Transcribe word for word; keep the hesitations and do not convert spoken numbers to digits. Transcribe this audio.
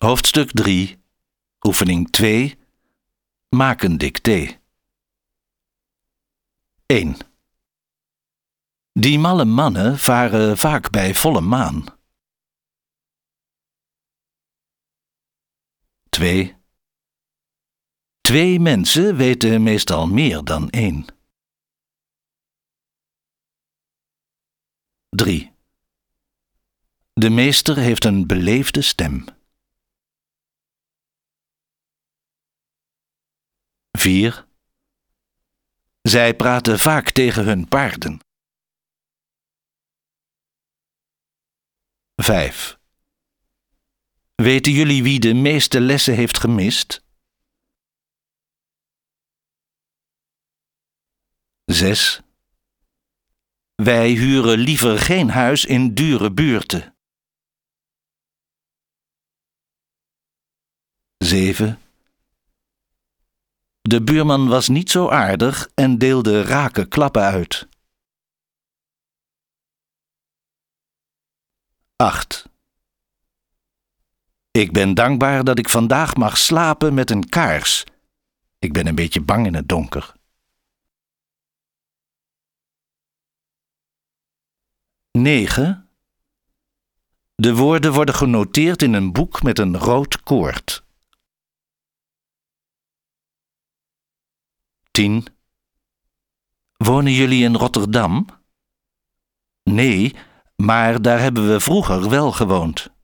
Hoofdstuk drie, oefening twee, maak een dictee. één. Die malle mannen varen vaak bij volle maan. twee. Twee mensen weten meestal meer dan één. drie. De meester heeft een beleefde stem. vier. Zij praten vaak tegen hun paarden. vijf. Weten jullie wie de meeste lessen heeft gemist? zes. Wij huren liever geen huis in dure buurten. zeven. De buurman was niet zo aardig en deelde rake klappen uit. acht. Ik ben dankbaar dat ik vandaag mag slapen met een kaars. Ik ben een beetje bang in het donker. negen. De woorden worden genoteerd in een boek met een rood koord. tien. Wonen jullie in Rotterdam? Nee, maar daar hebben we vroeger wel gewoond.